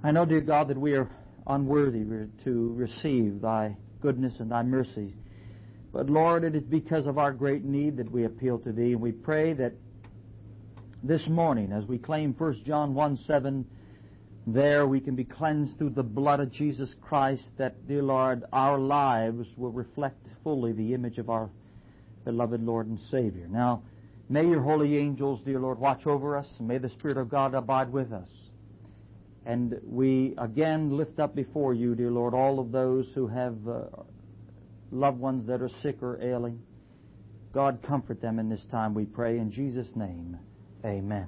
I know, dear God, that we are unworthy to receive Thy goodness and Thy mercy. But Lord, it is because of our great need that we appeal to Thee, and we pray that this morning, as we claim 1 John 1:7, there we can be cleansed through the blood of Jesus Christ, that, dear Lord, our lives will reflect fully the image of our beloved Lord and Savior. Now, may Your holy angels, dear Lord, watch over us, and may the Spirit of God abide with us. And we again lift up before You, dear Lord, all of those who have loved ones that are sick or ailing. God, comfort them in this time, we pray. In Jesus' name, amen.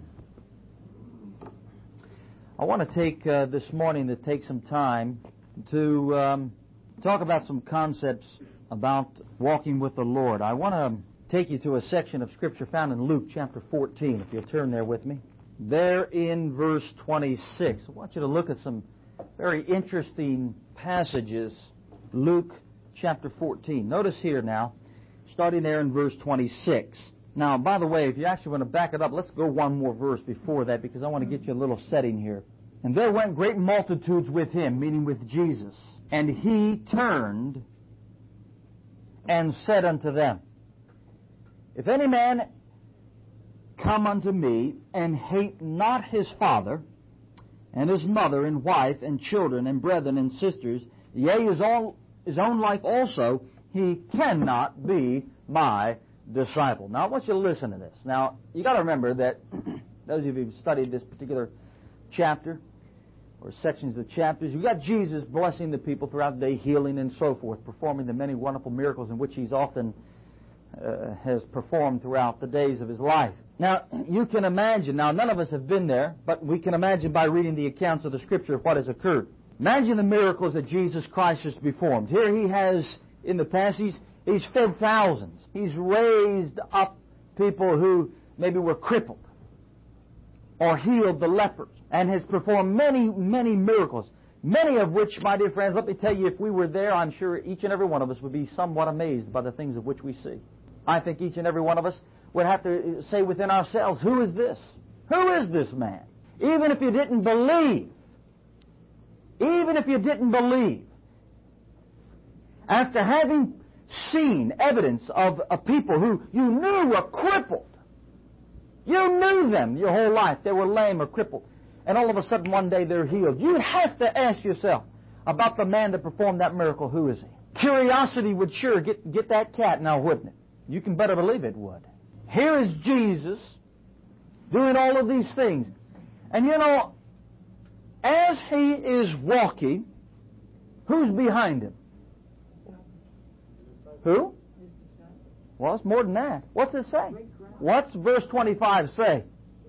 I want to take this morning to take some time to talk about some concepts about walking with the Lord. I want to take you to a section of Scripture found in Luke chapter 14, if you'll turn there with me. There in verse 26. I want you to look at some very interesting passages. Luke chapter 14. Notice here now, starting there in verse 26. Now, by the way, if you actually want to back it up, let's go one more verse before that, because I want to get you a little setting here. And there went great multitudes with Him, meaning with Jesus. And He turned and said unto them, If any man come unto me, and hate not his father, and his mother, and wife, and children, and brethren, and sisters, yea, his own life also, he cannot be my disciple. Now, I want you to listen to this. Now, you got to remember that those of you who've studied this particular chapter, or sections of the chapters, you've got Jesus blessing the people throughout the day, healing and so forth, performing the many wonderful miracles in which He's often has performed throughout the days of His life. Now, you can imagine, now none of us have been there, but we can imagine by reading the accounts of the Scripture of what has occurred. Imagine the miracles that Jesus Christ has performed. Here He has, in the past, He's fed thousands. He's raised up people who maybe were crippled, or healed the lepers, and has performed many, many miracles, many of which, my dear friends, let me tell you, if we were there, I'm sure each and every one of us would be somewhat amazed by the things of which we see. I think each and every one of us would have to say within ourselves, who is this? Who is this man? Even if you didn't believe, after having seen evidence of people who you knew were crippled, you knew them your whole life, they were lame or crippled, and all of a sudden one day they're healed, you'd have to ask yourself about the man that performed that miracle, who is he? Curiosity would sure get that cat now, wouldn't it? You can better believe it would. Here is Jesus doing all of these things. And you know, as He is walking, who's behind Him? Who? Well, it's more than that. What's it say? What's verse 25 say?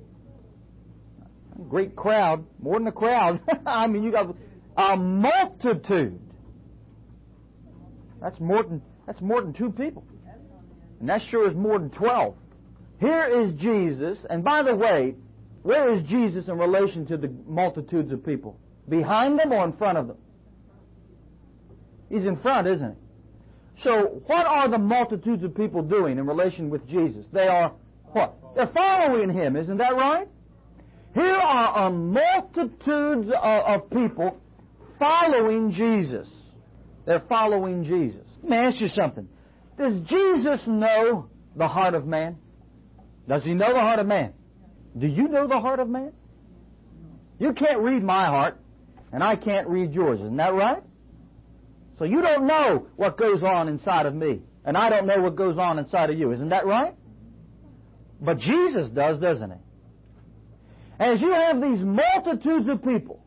Great crowd. More than a crowd. I mean, you got a multitude. That's more than 2 people. And that sure is more than 12. Here is Jesus, and by the way, where is Jesus in relation to the multitudes of people? Behind them or in front of them? He's in front, isn't He? So, what are the multitudes of people doing in relation with Jesus? They are what? They're following Him, isn't that right? Here are a multitudes of people following Jesus. They're following Jesus. Let me ask you something. Does Jesus know the heart of man? Does He know the heart of man? Do you know the heart of man? You can't read my heart, and I can't read yours. Isn't that right? So you don't know what goes on inside of me, and I don't know what goes on inside of you. Isn't that right? But Jesus does, doesn't He? As you have these multitudes of people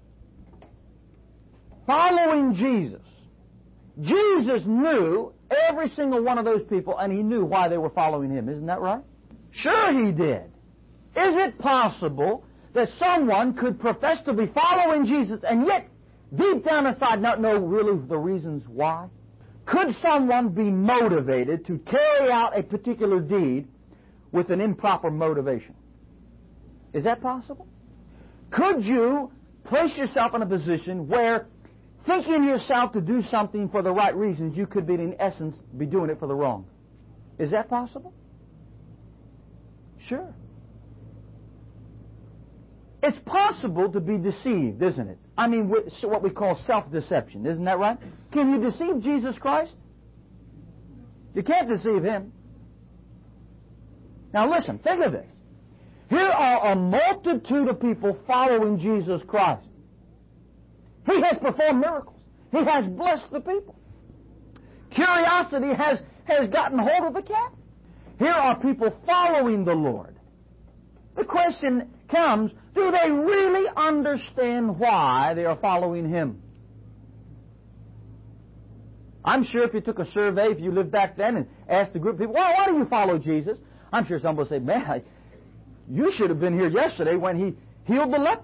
following Jesus, Jesus knew every single one of those people, and He knew why they were following Him. Isn't that right? Sure He did. Is it possible that someone could profess to be following Jesus and yet deep down inside not know really the reasons why? Could someone be motivated to carry out a particular deed with an improper motivation? Is that possible? Could you place yourself in a position where, thinking yourself to do something for the right reasons, you could be, in essence, be doing it for the wrong? Is that possible? Sure. It's possible to be deceived, isn't it? what we call self-deception. Isn't that right? Can you deceive Jesus Christ? You can't deceive Him. Now listen, think of this. Here are a multitude of people following Jesus Christ. He has performed miracles. He has blessed the people. Curiosity has gotten hold of the cat. Here are people following the Lord. The question comes, do they really understand why they are following Him? I'm sure if you took a survey, if you lived back then and asked a group of people, well, why do you follow Jesus? I'm sure someone would say, man, you should have been here yesterday when He healed the leper.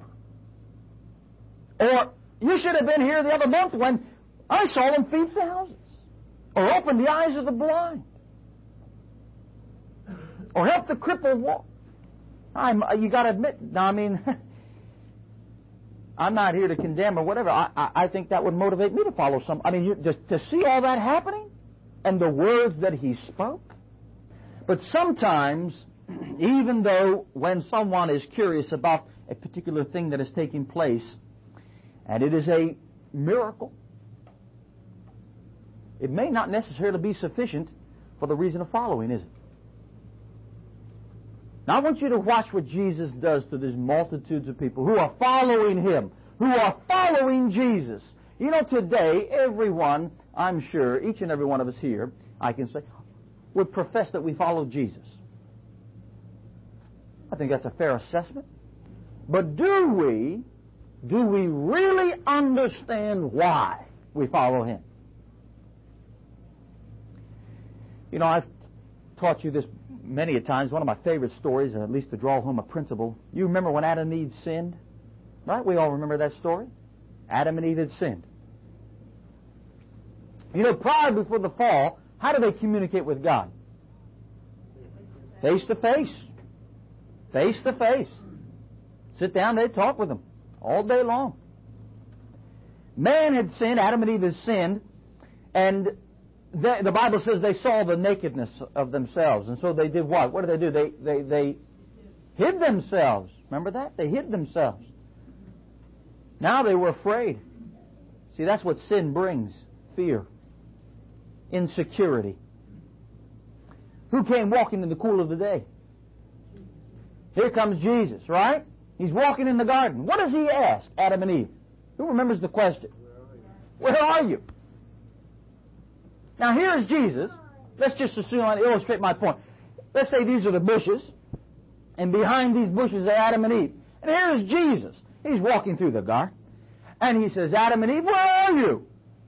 Or you should have been here the other month when I saw Him feed thousands. Or open the eyes of the blind. Or help the crippled walk. You got to admit, I'm not here to condemn or whatever. I think that would motivate me to follow some. To see all that happening and the words that He spoke. But sometimes, even though when someone is curious about a particular thing that is taking place, and it is a miracle, it may not necessarily be sufficient for the reason of following, is it? Now I want you to watch what Jesus does to these multitudes of people who are following Him, who are following Jesus. You know, today, everyone, I'm sure, each and every one of us here, I can say, would profess that we follow Jesus. I think that's a fair assessment. But do we really understand why we follow Him? You know, I've taught you this many a times. One of my favorite stories, at least to draw home a principle. You remember when Adam and Eve sinned? Right? We all remember that story. Adam and Eve had sinned. You know, prior before the fall, how did they communicate with God? Face to face. Face to face. Sit down, they'd talk with Him all day long. Man had sinned, Adam and Eve had sinned, and the Bible says they saw the nakedness of themselves. And so they did what? What did they do? They hid themselves. Remember that? They hid themselves. Now they were afraid. See, that's what sin brings. Fear. Insecurity. Who came walking in the cool of the day? Here comes Jesus, right? He's walking in the garden. What does He ask Adam and Eve? Who remembers the question? Where are you? Now here's Jesus. Let's just assume I illustrate my point. Let's say these are the bushes, and behind these bushes are Adam and Eve. And here's Jesus. He's walking through the garden, and He says, Adam and Eve, where are you?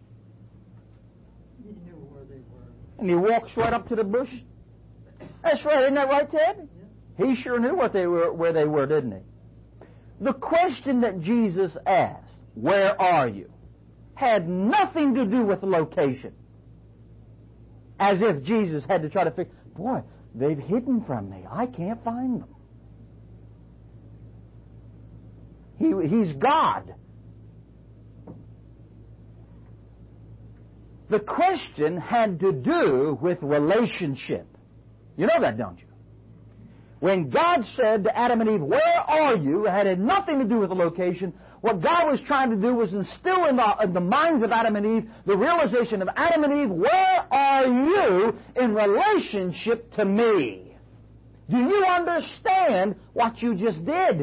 He knew where they were. And He walks right up to the bush. That's right, isn't that right, Ted? Yeah. He sure knew where they were, didn't He? The question that Jesus asked, where are you, had nothing to do with the location. As if Jesus had to try to figure, boy, they've hidden from me. I can't find them. He's God. The question had to do with relationship. You know that, don't you? When God said to Adam and Eve, where are you? It had nothing to do with the location. What God was trying to do was instill in the minds of Adam and Eve the realization of Adam and Eve, where are you in relationship to me? Do you understand what you just did?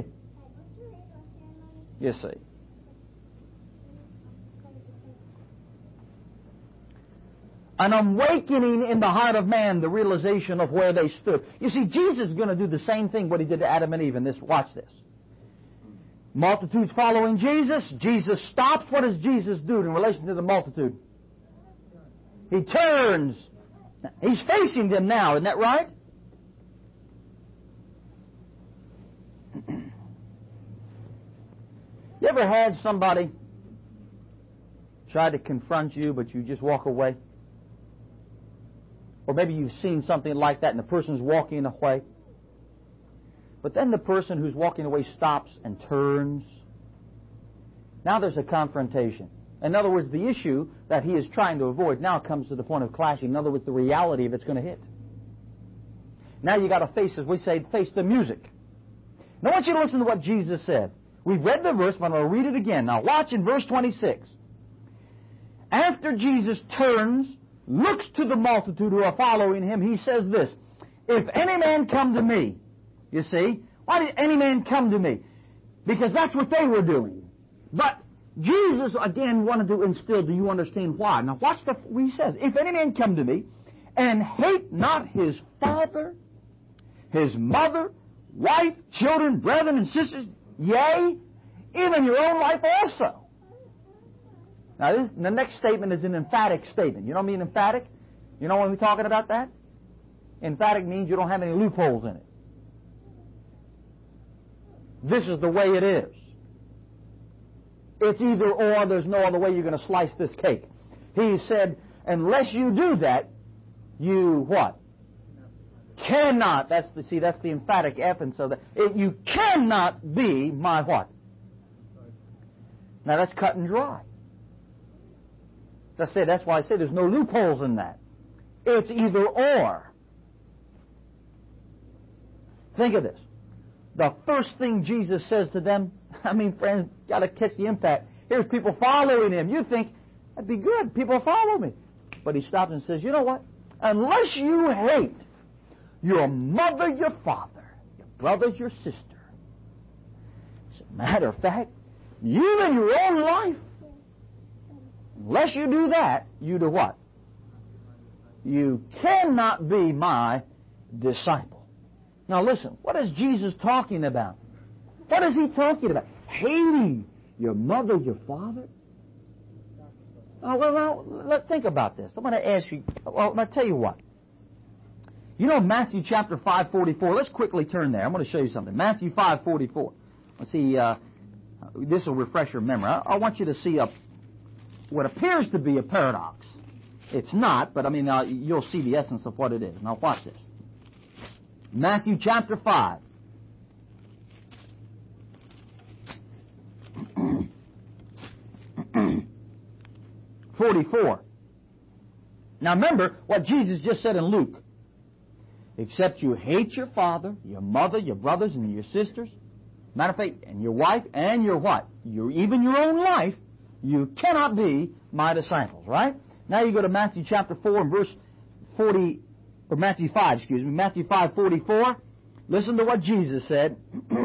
You see. An awakening in the heart of man, the realization of where they stood. You see, Jesus is going to do the same thing what He did to Adam and Eve in this. Watch this. Multitudes following Jesus. Jesus stops. What does Jesus do in relation to the multitude? He turns. He's facing them now. Isn't that right? You ever had somebody try to confront you, but you just walk away? Or maybe you've seen something like that and the person's walking away. But then the person who's walking away stops and turns. Now there's a confrontation. In other words, the issue that he is trying to avoid now comes to the point of clashing. In other words, the reality of it's going to hit. Now you got to face, as we say, face the music. Now I want you to listen to what Jesus said. We've read the verse, but I'm going to read it again. Now watch in verse 26. After Jesus turns, looks to the multitude who are following Him, He says this, if any man come to me, you see, why did any man come to me? Because that's what they were doing. But Jesus, again, wanted to instill, do you understand why? Now watch what He says. If any man come to me, and hate not his father, his mother, wife, children, brethren, and sisters, yea, even your own life also. Now, the next statement is an emphatic statement. You know what I mean, emphatic? You know when we're talking about that? Emphatic means you don't have any loopholes in it. This is the way it is. It's either or. There's no other way you're going to slice this cake. He said, unless you do that, you what? Cannot. That's the emphatic essence of that. You cannot be my what? Now that's cut and dry. That's why I say there's no loopholes in that. It's either or. Think of this. The first thing Jesus says to them, I mean, friends, got to catch the impact. Here's people following Him. You think, that'd be good. People follow me. But He stops and says, you know what? Unless you hate your mother, your father, your brother, your sister. As a matter of fact, you in your own life, unless you do that, you do what? You cannot be my disciple. Now listen, what is Jesus talking about? What is He talking about? Hating your mother, your father? Let's think about this. I'm going to ask you, I'm going to tell you what. You know Matthew chapter 5:44. Let's quickly turn there. I'm going to show you something. Matthew 5:44. Let's see, this will refresh your memory. I want you to see what appears to be a paradox. It's not, but I mean, you'll see the essence of what it is. Now watch this. Matthew chapter 5. (44). Now remember what Jesus just said in Luke. Except you hate your father, your mother, your brothers, and your sisters. Matter of fact, and your wife, and your what? Even your own life, you cannot be my disciples, right? Now you go to Matthew chapter 4 and verse 40, or Matthew 5, excuse me, Matthew 5:44. Listen to what Jesus said.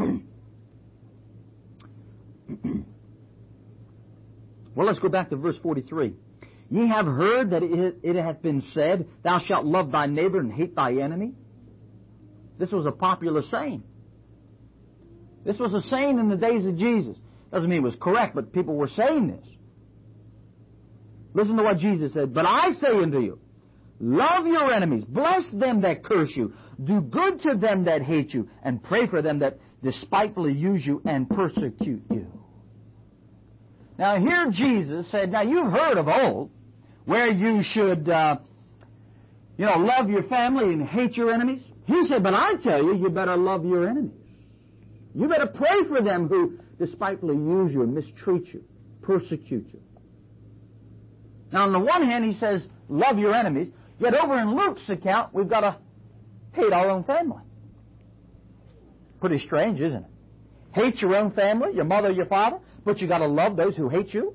Well, let's go back to verse 43. Ye have heard that it hath been said, thou shalt love thy neighbor and hate thy enemy. This was a popular saying. This was a saying in the days of Jesus. Doesn't mean it was correct, but people were saying this. Listen to what Jesus said. But I say unto you, love your enemies, bless them that curse you, do good to them that hate you, and pray for them that despitefully use you and persecute you. Now here Jesus said, now you've heard of old, where you should, love your family and hate your enemies. He said, but I tell you, you better love your enemies. You better pray for them who despitefully use you and mistreat you, persecute you. Now on the one hand, he says, love your enemies. Yet over in Luke's account, we've got to hate our own family. Pretty strange, isn't it? Hate your own family, your mother, your father, but you got to love those who hate you.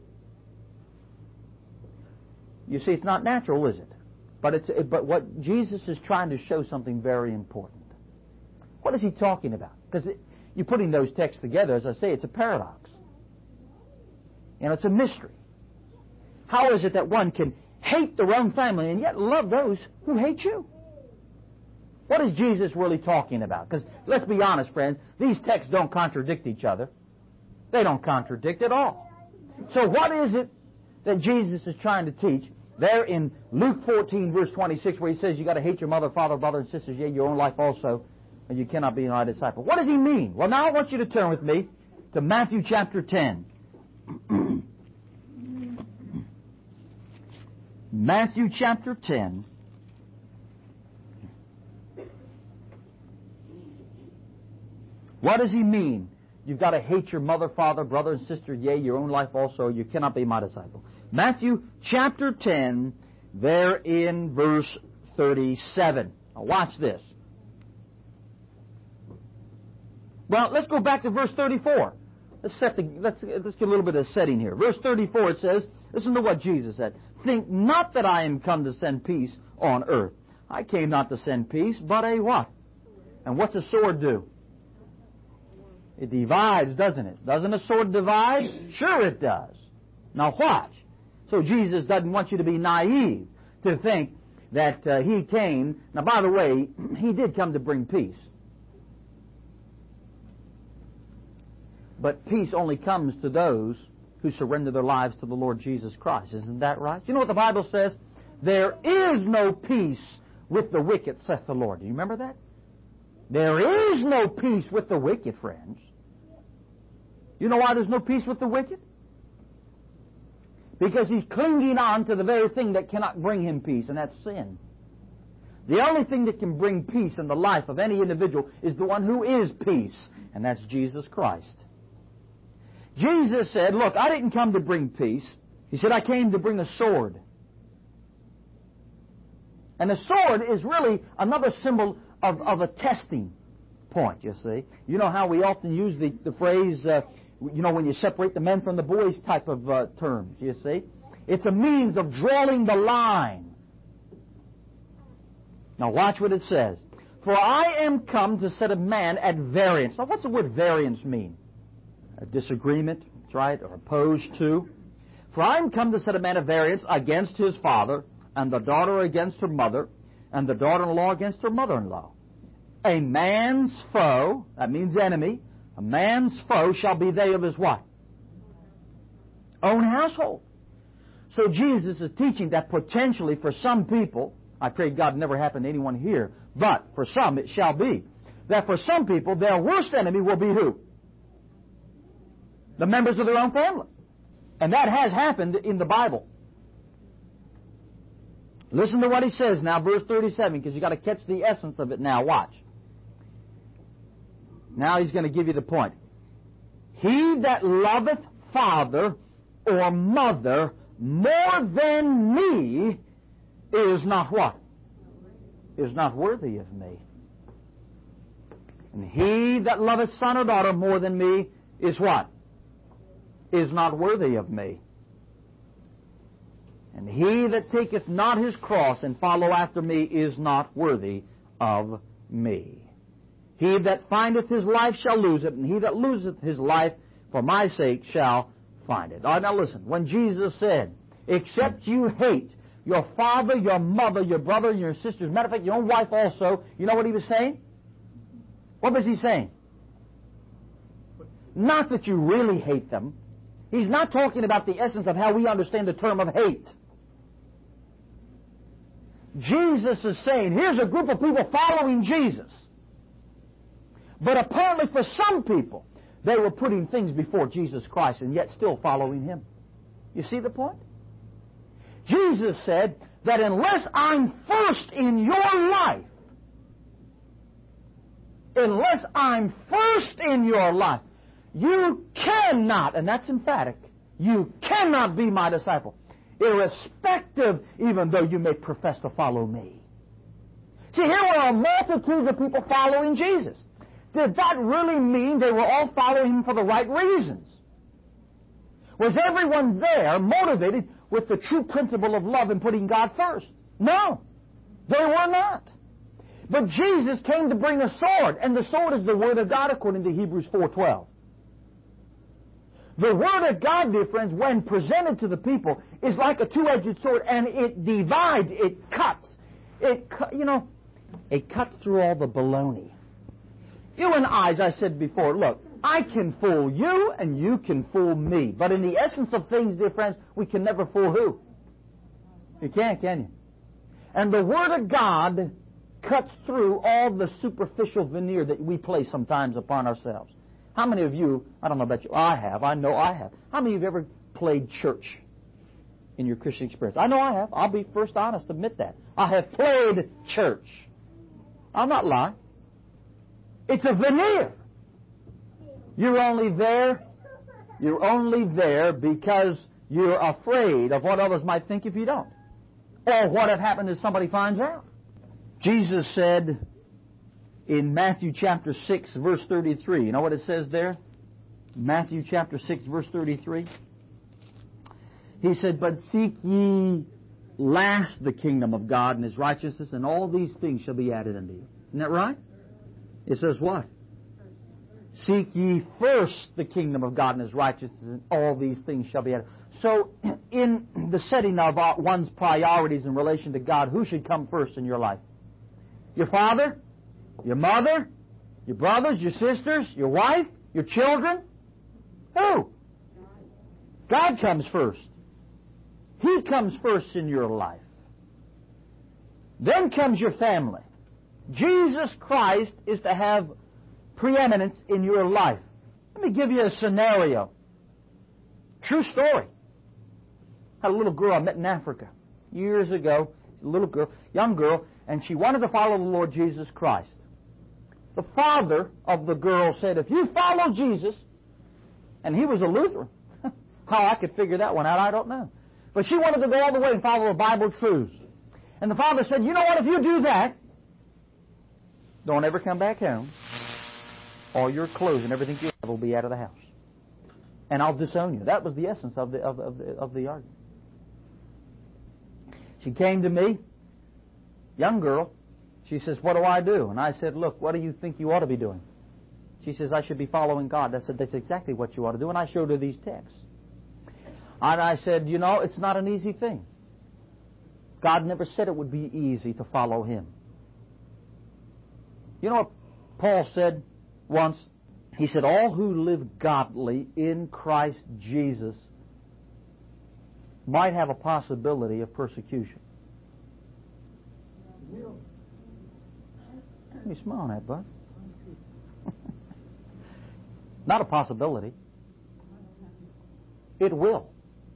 You see, it's not natural, is it? But what Jesus is trying to show something very important. What is He talking about? Because you're putting those texts together, as I say, it's a paradox. It's a mystery. How is it that one can hate their own family and yet love those who hate you? What is Jesus really talking about? Because let's be honest, friends, these texts don't contradict each other. They don't contradict at all. So what is it that Jesus is trying to teach there in Luke 14, verse 26, where He says you got to hate your mother, father, brother, and sisters, yea, your own life also, and you cannot be my disciple? What does He mean? Well, now I want you to turn with me to Matthew chapter 10. Matthew chapter 10. What does He mean? You've got to hate your mother, father, brother, and sister, yea, your own life also, you cannot be my disciple. Matthew chapter 10, there in verse 37. Now watch this. Well, let's go back to verse 34. Let's get a little bit of setting here. Verse 34, it says, listen to what Jesus said. Think not that I am come to send peace on earth. I came not to send peace, but a what? And what's a sword do? It divides, doesn't it? Doesn't a sword divide? Sure it does. Now watch. So Jesus doesn't want you to be naive to think that He came. Now, by the way, He did come to bring peace. But peace only comes to those who surrender their lives to the Lord Jesus Christ. Isn't that right? You know what the Bible says? There is no peace with the wicked, saith the Lord. Do you remember that? There is no peace with the wicked, friends. You know why there's no peace with the wicked? Because he's clinging on to the very thing that cannot bring him peace, and that's sin. The only thing that can bring peace in the life of any individual is the one who is peace, and that's Jesus Christ. Jesus said, look, I didn't come to bring peace. He said, I came to bring a sword. And the sword is really another symbol of a testing point, you see. You know how we often use the phrase, when you separate the men from the boys type of terms, you see. It's a means of drawing the line. Now watch what it says. For I am come to set a man at variance. Now what's the word variance mean? A disagreement, that's right, or opposed to. For I am come to set a man at variance against his father, and the daughter against her mother, and the daughter-in-law against her mother-in-law. A man's foe, that means enemy, a man's foe shall be they of his what? Own household. So Jesus is teaching that potentially for some people, I pray God never happened to anyone here, but for some it shall be, that for some people their worst enemy will be who? The members of their own family. And that has happened in the Bible. Listen to what he says now, verse 37, because you've got to catch the essence of it now. Watch. Now he's going to give you the point. He that loveth father or mother more than me is not what? Is not worthy of me. And he that loveth son or daughter more than me is what? Is not worthy of me. And he that taketh not his cross and follow after me is not worthy of me. He that findeth his life shall lose it, and he that loseth his life for my sake shall find it. All right, now listen. When Jesus said, except you hate your father, your mother, your brother, and your sister, as a matter of fact, your own wife also, you know what he was saying? What was he saying? Not that you really hate them. He's not talking about the essence of how we understand the term of hate. Jesus is saying, here's a group of people following Jesus. But apparently for some people, they were putting things before Jesus Christ and yet still following Him. You see the point? Jesus said that unless I'm first in your life, you cannot, and that's emphatic, you cannot be my disciple, irrespective, even though you may profess to follow me. See, here were multitudes of people following Jesus. Did that really mean they were all following Him for the right reasons? Was everyone there motivated with the true principle of love and putting God first? No, they were not. But Jesus came to bring a sword, and the sword is the Word of God according to Hebrews 4:12. The Word of God, dear friends, when presented to the people, is like a two-edged sword, and it divides, it cuts. It cuts through all the baloney. You and I, as I said before, look, I can fool you, and you can fool me. But in the essence of things, dear friends, we can never fool who? You can't, can you? And the Word of God cuts through all the superficial veneer that we place sometimes upon ourselves. How many of you, I don't know about you, I have, I know I have. How many of you have ever played church in your Christian experience? I know I have. I'll be first honest, admit that. I have played church. I'm not lying. It's a veneer. You're only there because you're afraid of what others might think if you don't. Or what had happened if somebody finds out. Jesus said in Matthew chapter 6, verse 33, you know what it says there? Matthew chapter 6, verse 33. He said, "But seek ye last the kingdom of God and His righteousness, and all these things shall be added unto you." Isn't that right? It says what? Seek ye first the kingdom of God and His righteousness, and all these things shall be added. So, in the setting of one's priorities in relation to God, who should come first in your life? Your father? Your mother? Your brothers? Your sisters? Your wife? Your children? Who? God comes first. He comes first in your life. Then comes your family. Jesus Christ is to have preeminence in your life. Let me give you a scenario. True story. I had a little girl I met in Africa years ago. A little girl, young girl, and she wanted to follow the Lord Jesus Christ. The father of the girl said, "If you follow Jesus," and he was a Lutheran. How I could figure that one out, I don't know. But she wanted to go all the way and follow the Bible truths. And the father said, "You know what, if you do that, don't ever come back home. All your clothes and everything you have will be out of the house. And I'll disown you." That was the essence of the argument. She came to me, young girl. She says, "What do I do?" And I said, "Look, what do you think you ought to be doing?" She says, "I should be following God." I said, "That's exactly what you ought to do." And I showed her these texts. And I said, "You know, it's not an easy thing. God never said it would be easy to follow Him." You know what Paul said once? He said, "All who live godly in Christ Jesus might have a possibility of persecution." What are you smiling at, bud? Not a possibility. It will.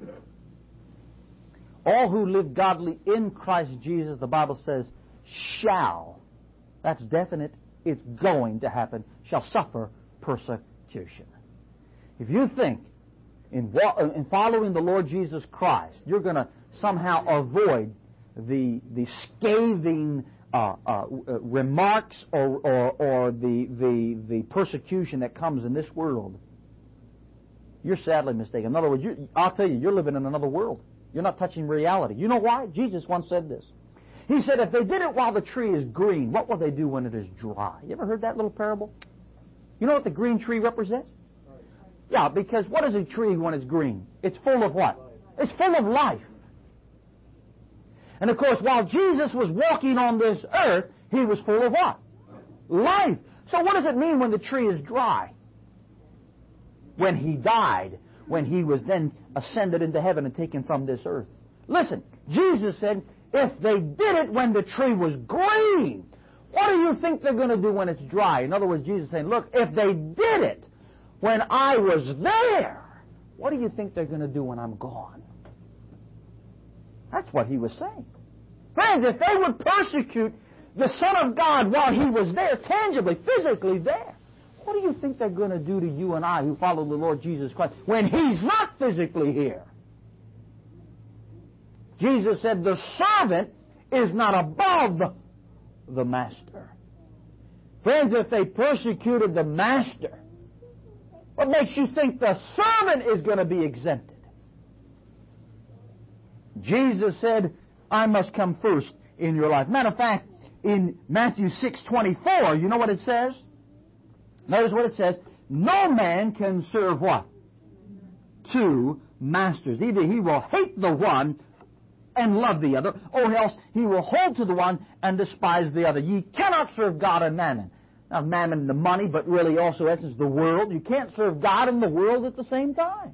All who live godly in Christ Jesus, the Bible says, shall, that's definite, it's going to happen, shall suffer persecution. If you think in following the Lord Jesus Christ, you're going to somehow avoid the scathing remarks or the persecution that comes in this world, you're sadly mistaken. In other words, I'll tell you, you're living in another world. You're not touching reality. You know why? Jesus once said this. He said, if they did it while the tree is green, what will they do when it is dry? You ever heard that little parable? You know what the green tree represents? Yeah, because what is a tree when it's green? It's full of what? It's full of life. And of course, while Jesus was walking on this earth, He was full of what? Life. So what does it mean when the tree is dry? When He died, when He was then ascended into heaven and taken from this earth. Listen, Jesus said, if they did it when the tree was green, what do you think they're going to do when it's dry? In other words, Jesus is saying, look, if they did it when I was there, what do you think they're going to do when I'm gone? That's what He was saying. Friends, if they would persecute the Son of God while He was there, tangibly, physically there, what do you think they're going to do to you and I who follow the Lord Jesus Christ when He's not physically here? Jesus said the servant is not above the master. Friends, if they persecuted the master, what makes you think the servant is going to be exempted? Jesus said, I must come first in your life. Matter of fact, in Matthew 6:24, you know what it says? Notice what it says. No man can serve what? Two masters. Either he will hate the one and love the other, or else he will hold to the one and despise the other. Ye cannot serve God and mammon. Not mammon the money, but really also, in essence, the world. You can't serve God and the world at the same time.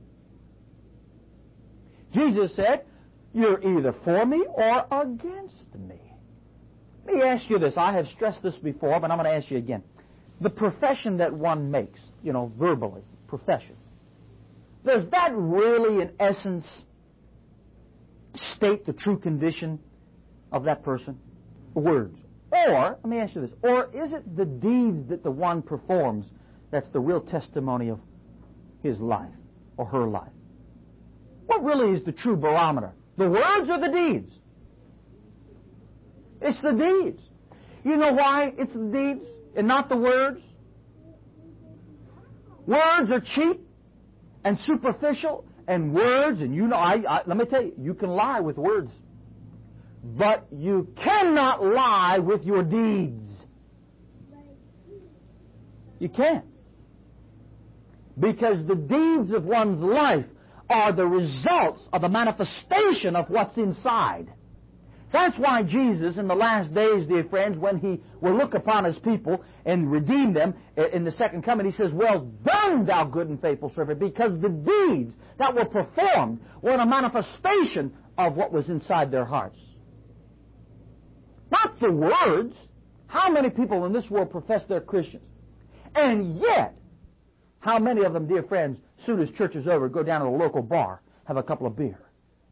Jesus said, you're either for me or against me. Let me ask you this. I have stressed this before, but I'm going to ask you again. The profession that one makes, verbally, profession, does that really, in essence, state the true condition of that person? Words. Or, let me ask you this, or is it the deeds that the one performs that's the real testimony of his life or her life? What really is the true barometer? The words or the deeds? It's the deeds. You know why it's the deeds and not the words? Words are cheap and superficial, and words, and you know, let me tell you, you can lie with words. But you cannot lie with your deeds. You can't. Because the deeds of one's life are the results of the manifestation of what's inside. That's why Jesus, in the last days, dear friends, when He will look upon His people and redeem them in the second coming, He says, "Well done, thou good and faithful servant," because the deeds that were performed were a manifestation of what was inside their hearts. Not the words. How many people in this world profess they're Christians? And yet, how many of them, dear friends, soon as church is over, go down to the local bar, have a couple of beer?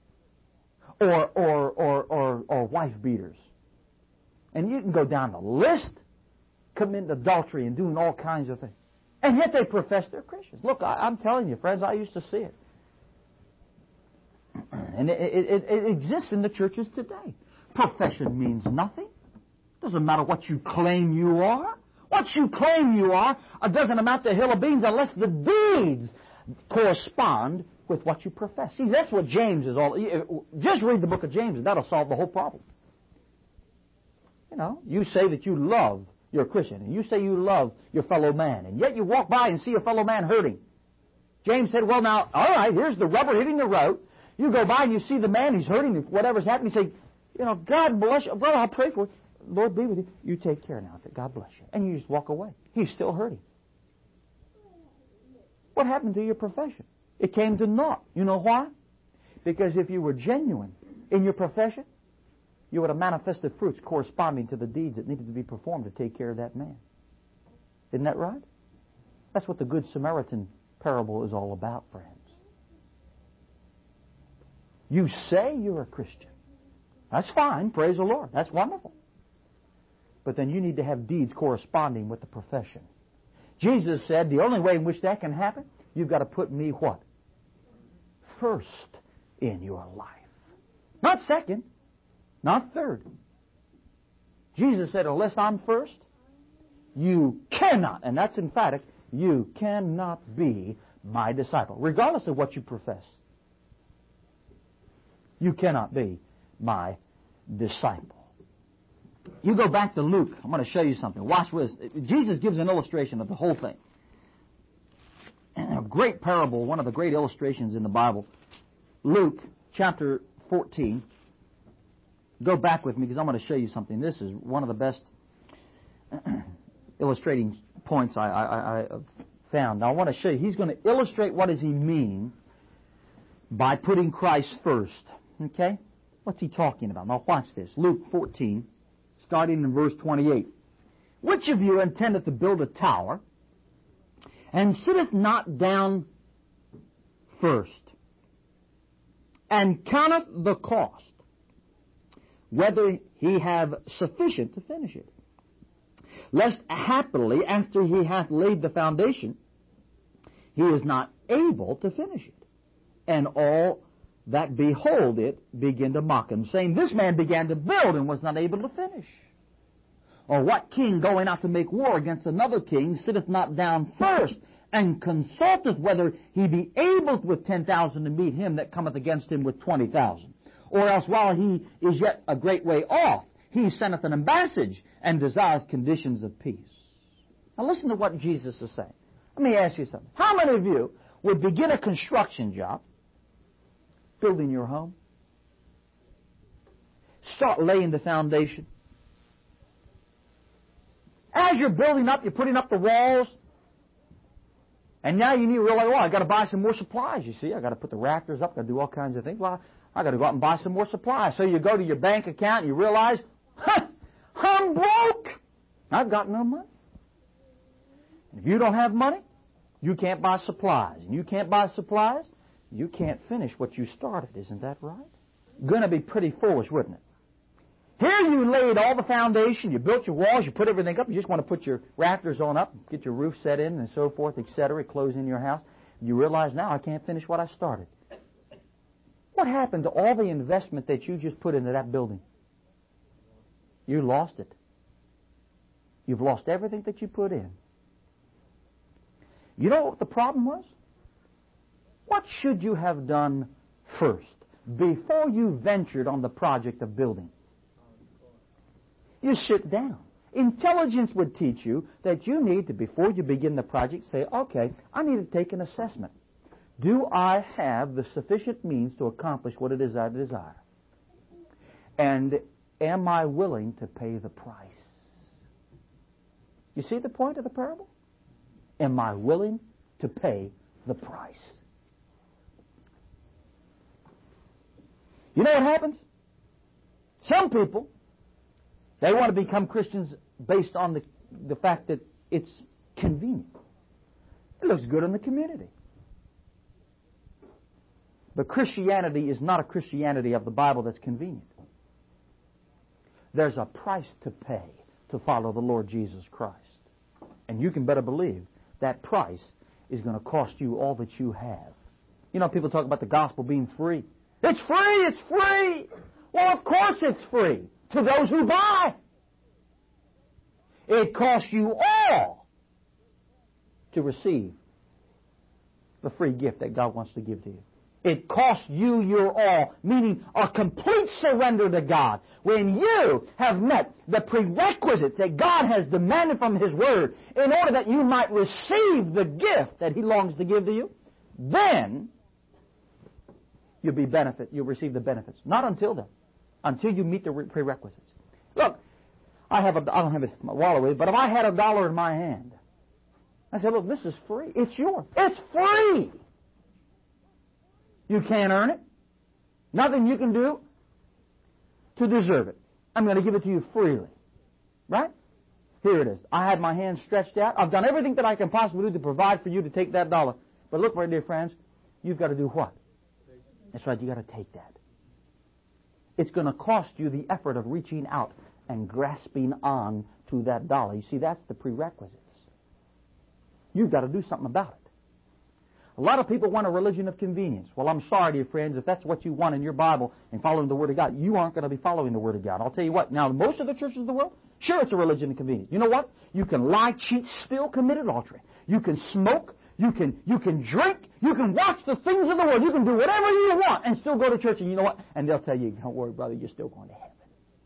Or wife beaters. And you can go down the list, committing adultery and doing all kinds of things. And yet they profess they're Christians. Look, I'm telling you, friends, I used to see it. And it exists in the churches today. Profession means nothing. Doesn't matter what you claim you are. What you claim you are doesn't amount to a hill of beans unless the deeds correspond with what you profess. See, that's what James is all... Just read the book of James and that'll solve the whole problem. You know, you say that you love your Christian, and you say you love your fellow man, and yet you walk by and see your fellow man hurting. James said, well, now, all right, here's the rubber hitting the road. You go by and you see the man, he's hurting, whatever's happening, you say, you know, God bless you. Brother, I'll pray for you. Lord be with you. You take care now. God bless you. And you just walk away. He's still hurting. What happened to your profession? It came to naught. You know why? Because if you were genuine in your profession, you would have manifested fruits corresponding to the deeds that needed to be performed to take care of that man. Isn't that right? That's what the Good Samaritan parable is all about, friends. You say you're a Christian. That's fine. Praise the Lord. That's wonderful. But then you need to have deeds corresponding with the profession. Jesus said the only way in which that can happen, you've got to put me what? First in your life. Not second. Not third. Jesus said, unless I'm first, you cannot, and that's emphatic, you cannot be my disciple, regardless of what you profess. You cannot be my disciple. You go back to Luke. I'm going to show you something. Watch this. Jesus gives an illustration of the whole thing. A great parable, one of the great illustrations in the Bible. Luke chapter 14. Go back with me because I'm going to show you something. This is one of the best illustrating points I found. Now I want to show you. He's going to illustrate what does he mean by putting Christ first. Okay? What's he talking about? Now watch this. Luke 14, starting in verse 28. Which of you intendeth to build a tower, and sitteth not down first, and counteth the cost, whether he have sufficient to finish it? Lest happily, after he hath laid the foundation, he is not able to finish it. And all that behold it begin to mock him, saying, This man began to build and was not able to finish. Or what king going out to make war against another king sitteth not down first, and consulteth whether he be able with 10,000 to meet him that cometh against him with 20,000? Or else while he is yet a great way off, he sendeth an ambassage and desires conditions of peace. Now listen to what Jesus is saying. Let me ask you something. How many of you would begin a construction job, building your home, start laying the foundation? As you're building up, you're putting up the walls, and now you need to realize, well, I've got to buy some more supplies, you see. I've got to put the rafters up, I've got to do all kinds of things. Well, I've got to go out and buy some more supplies. So you go to your bank account and you realize, I'm broke. I've got no money. And if you don't have money, you can't buy supplies. And you can't buy supplies, you can't finish what you started. Isn't that right? Going to be pretty foolish, wouldn't it? Here you laid all the foundation, you built your walls, you put everything up, you just want to put your rafters on up, get your roof set in and so forth, etc., close in your house. You realize now I can't finish what I started. What happened to all the investment that you just put into that building? You lost it. You've lost everything that you put in. You know what the problem was? What should you have done first before you ventured on the project of building? You sit down. Intelligence would teach you that you need to, before you begin the project, say, okay, I need to take an assessment. Do I have the sufficient means to accomplish what it is I desire? And am I willing to pay the price? You see the point of the parable? Am I willing to pay the price? You know what happens? Some people, they want to become Christians based on the fact that it's convenient. It looks good in the community. But Christianity is not a Christianity of the Bible that's convenient. There's a price to pay to follow the Lord Jesus Christ. And you can better believe that price is going to cost you all that you have. You know, people talk about the gospel being free. It's free! It's free! Well, of course it's free to those who buy. It costs you all to receive the free gift that God wants to give to you. It costs you your all, meaning a complete surrender to God. When you have met the prerequisites that God has demanded from His Word in order that you might receive the gift that He longs to give to you, then you'll receive the benefits. Not until then. Until you meet the prerequisites. Look, I don't have it in my wallet with, but if I had $1 in my hand, I said, look, this is free. It's yours. It's free! You can't earn it. Nothing you can do to deserve it. I'm going to give it to you freely. Right? Here it is. I had my hand stretched out. I've done everything that I can possibly do to provide for you to take that $1. But look, my dear friends, you've got to do what? That's right, you've got to take that. It's going to cost you the effort of reaching out and grasping on to that $1. You see, that's the prerequisites. You've got to do something about it. A lot of people want a religion of convenience. Well, I'm sorry, dear friends, if that's what you want in your Bible and following the Word of God, you aren't going to be following the Word of God. I'll tell you what, now, most of the churches of the world, sure, it's a religion of convenience. You know what? You can lie, cheat, steal, commit adultery. You can smoke, you can drink, you can watch the things of the world, you can do whatever you want and still go to church, and you know what? And they'll tell you, don't worry, brother, you're still going to heaven.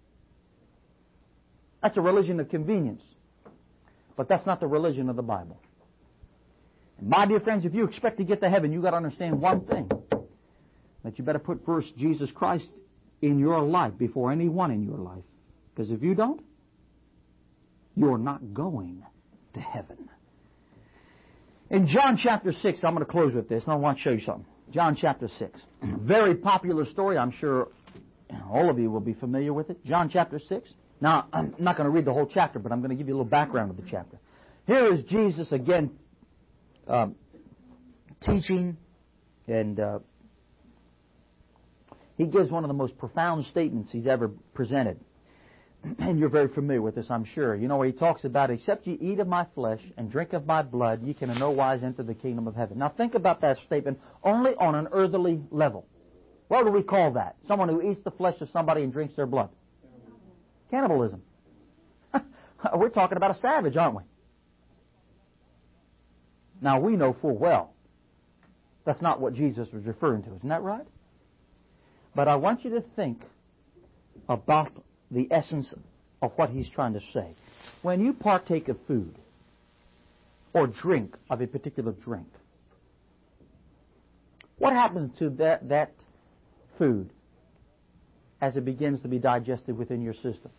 That's a religion of convenience. But that's not the religion of the Bible. And my dear friends, if you expect to get to heaven, you've got to understand one thing. That you better put first Jesus Christ in your life before anyone in your life. Because if you don't, you're not going to heaven. In John chapter 6, I'm going to close with this, and I want to show you something. John chapter 6. Very popular story. I'm sure all of you will be familiar with it. John chapter 6. Now, I'm not going to read the whole chapter, but I'm going to give you a little background of the chapter. Here is Jesus again teaching, and he gives one of the most profound statements he's ever presented. And you're very familiar with this, I'm sure. You know where he talks about, except ye eat of my flesh and drink of my blood, ye can in no wise enter the kingdom of heaven. Now think about that statement only on an earthly level. What do we call that? Someone who eats the flesh of somebody and drinks their blood. Cannibalism. We're talking about a savage, aren't we? Now, we know full well that's not what Jesus was referring to. Isn't that right? But I want you to think about the essence of what he's trying to say. When you partake of food or drink of a particular drink, what happens to that food as it begins to be digested within your system?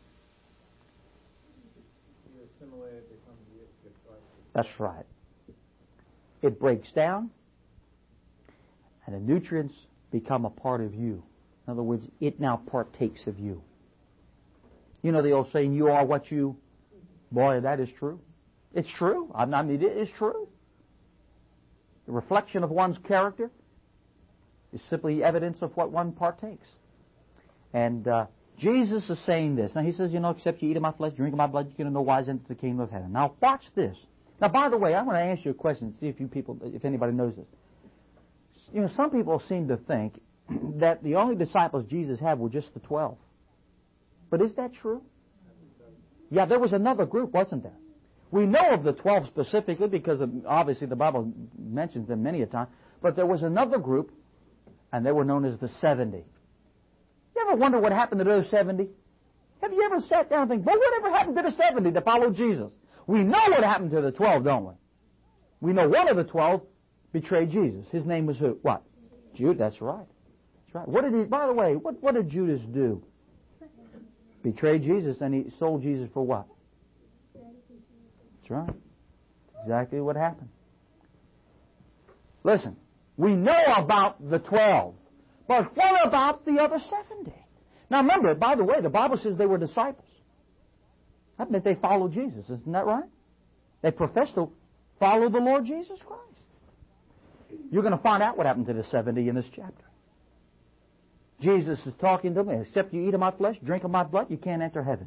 You assimilate it, becomes your flesh. That's right. It breaks down, and the nutrients become a part of you. In other words, it now partakes of you. You know the old saying, you are what you... Boy, that is true. It's true. I mean, it is true. The reflection of one's character is simply evidence of what one partakes. And Jesus is saying this. Now, he says, except you eat of my flesh, drink of my blood, you can in no wise enter the kingdom of heaven. Now, watch this. Now, by the way, I want to ask you a question, see if anybody knows this. Some people seem to think that the only disciples Jesus had were just the 12. But is that true? Yeah, there was another group, wasn't there? We know of the 12 specifically because obviously the Bible mentions them many a time. But there was another group, and they were known as the 70. You ever wonder what happened to those 70? Have you ever sat down and think, well, whatever happened to the 70 that followed Jesus? We know what happened to the 12, don't we? We know one of the 12 betrayed Jesus. His name was who? What? Judas. That's right. That's right. What did he? By the way, what did Judas do? Betrayed Jesus, and he sold Jesus for what? That's right. That's exactly what happened. Listen, we know about the 12, but what about the other 70? Now remember, by the way, the Bible says they were disciples. That meant they followed Jesus. Isn't that right? They professed to follow the Lord Jesus Christ. You're going to find out what happened to the 70 in this chapter. Jesus is talking to them. Except you eat of my flesh, drink of my blood, you can't enter heaven.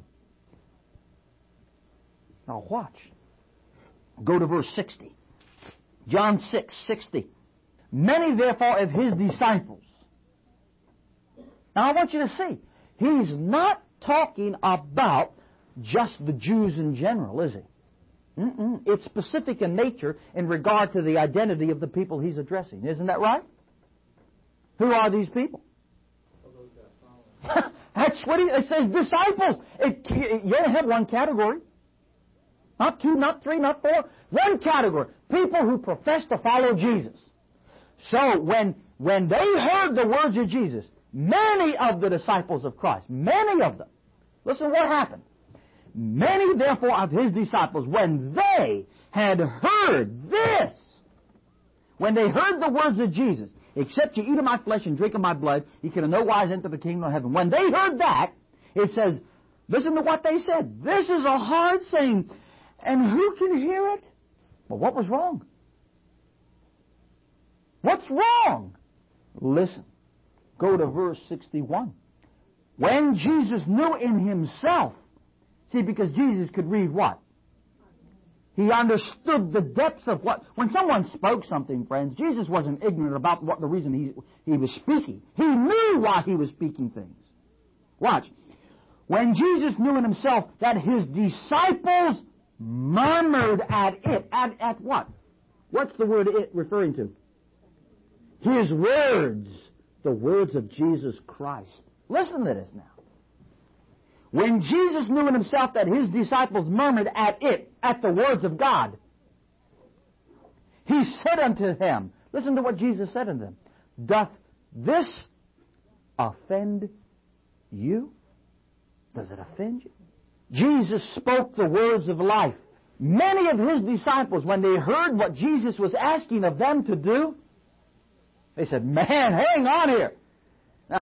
Now watch. Go to verse 60. John 6:60. Many therefore of his disciples. Now I want you to see. He's not talking about just the Jews in general, is he? It's specific in nature in regard to the identity of the people he's addressing. Isn't that right? Who are these people? That's what it says, disciples. You only have one category. Not two, not three, not four. One category. People who profess to follow Jesus. So when they heard the words of Jesus, many of the disciples of Christ, many of them, listen what happened. Many, therefore, of his disciples, when they had heard this, when they heard the words of Jesus, except you eat of my flesh and drink of my blood, you can in no wise enter the kingdom of heaven. When they heard that, it says, listen to what they said. This is a hard saying, and who can hear it? Well, what was wrong? What's wrong? Listen. Go to verse 61. When Jesus knew in himself, see, because Jesus could read what? He understood the depths of what... When someone spoke something, friends, Jesus wasn't ignorant about what the reason he was speaking. He knew why he was speaking things. Watch. When Jesus knew in himself that his disciples murmured at it. At what? What's the word it referring to? His words. The words of Jesus Christ. Listen to this now. When Jesus knew in himself that his disciples murmured at it, at the words of God, he said unto them, listen to what Jesus said unto them, doth this offend you? Does it offend you? Jesus spoke the words of life. Many of his disciples, when they heard what Jesus was asking of them to do, they said, man, hang on here.